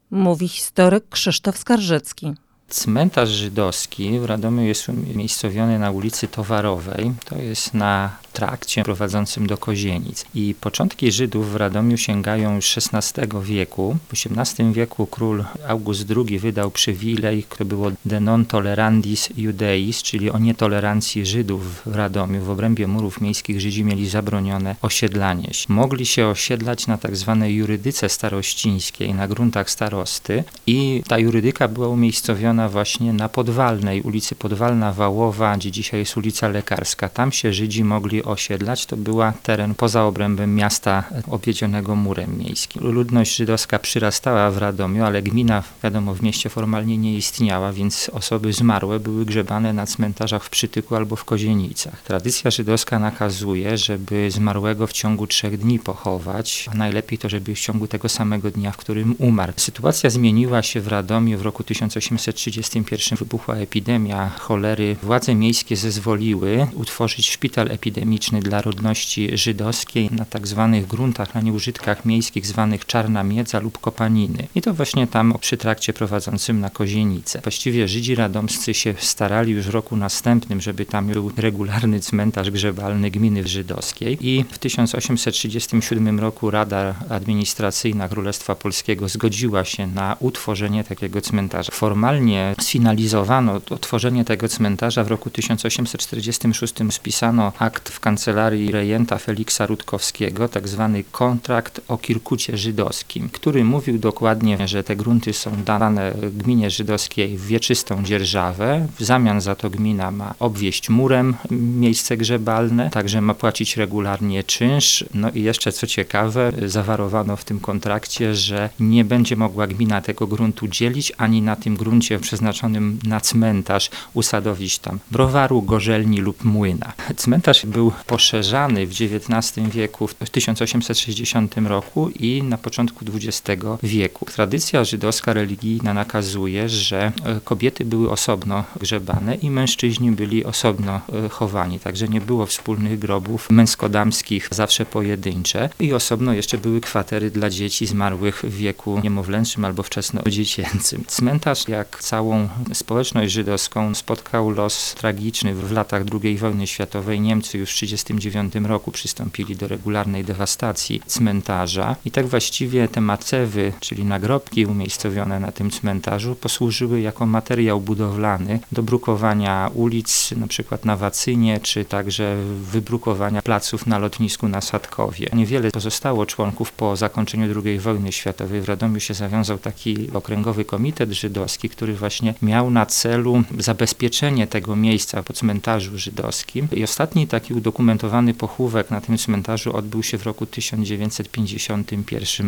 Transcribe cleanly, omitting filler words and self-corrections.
Mówi historyk Krzysztof Skarżycki. Cmentarz żydowski w Radomiu jest umiejscowiony na ulicy Towarowej. To jest na trakcie prowadzącym do Kozienic. I początki Żydów w Radomiu sięgają już XVI wieku. W XVIII wieku król August II wydał przywilej, który było de non tolerandis Judeis, czyli o nietolerancji Żydów w Radomiu. W obrębie murów miejskich Żydzi mieli zabronione osiedlanie się. Mogli się osiedlać na tak zwanej jurydyce starościńskiej, na gruntach starosty i ta jurydyka była umiejscowiona właśnie na Podwalnej, ulicy Podwalna Wałowa, gdzie dzisiaj jest ulica Lekarska. Tam się Żydzi mogli osiedlać. To była teren poza obrębem miasta obwiedzionego murem miejskim. Ludność żydowska przyrastała w Radomiu, ale gmina, wiadomo, w mieście formalnie nie istniała, więc osoby zmarłe były grzebane na cmentarzach w Przytyku albo w Kozienicach. Tradycja żydowska nakazuje, żeby zmarłego w ciągu 3 dni pochować, a najlepiej to, żeby w ciągu tego samego dnia, w którym umarł. Sytuacja zmieniła się w Radomiu w roku 1831. Wybuchła epidemia cholery. Władze miejskie zezwoliły utworzyć szpital epidemiczny dla ludności żydowskiej na tak zwanych gruntach, na nieużytkach miejskich zwanych Czarna Miedza lub Kopaniny. I to właśnie tam przy trakcie prowadzącym na Kozienice. Właściwie Żydzi radomscy się starali już w roku następnym, żeby tam był regularny cmentarz grzebalny gminy żydowskiej. I w 1837 roku Rada Administracyjna Królestwa Polskiego zgodziła się na utworzenie takiego cmentarza. Formalnie sfinalizowano otworzenie tego cmentarza w roku 1846. Spisano akt w kancelarii rejenta Feliksa Rutkowskiego, tak zwany kontrakt o Kirkucie żydowskim, który mówił dokładnie, że te grunty są dawane gminie żydowskiej w wieczystą dzierżawę. W zamian za to gmina ma obwieść murem miejsce grzebalne, także ma płacić regularnie czynsz. No i jeszcze co ciekawe, zawarowano w tym kontrakcie, że nie będzie mogła gmina tego gruntu dzielić, ani na tym gruncie przeznaczonym na cmentarz usadowić tam browaru, gorzelni lub młyna. Cmentarz był poszerzany w XIX wieku, w 1860 roku i na początku XX wieku. Tradycja żydowska religijna nakazuje, że kobiety były osobno grzebane i mężczyźni byli osobno chowani, także nie było wspólnych grobów męsko-damskich, zawsze pojedyncze i osobno jeszcze były kwatery dla dzieci zmarłych w wieku niemowlęczym albo wczesnodziecięcym. Cmentarz, jak całą społeczność żydowską, spotkał los tragiczny w latach II wojny światowej. Niemcy już w 1939 roku przystąpili do regularnej dewastacji cmentarza i tak właściwie te macewy, czyli nagrobki umiejscowione na tym cmentarzu, posłużyły jako materiał budowlany do brukowania ulic, na przykład na Wacynie, czy także wybrukowania placów na lotnisku na Sadkowie. Niewiele pozostało członków po zakończeniu II wojny światowej. W Radomiu się zawiązał taki okręgowy komitet żydowski, który właśnie miał na celu zabezpieczenie tego miejsca po cmentarzu żydowskim. I ostatni taki udokumentowany pochówek na tym cmentarzu odbył się w roku 1951.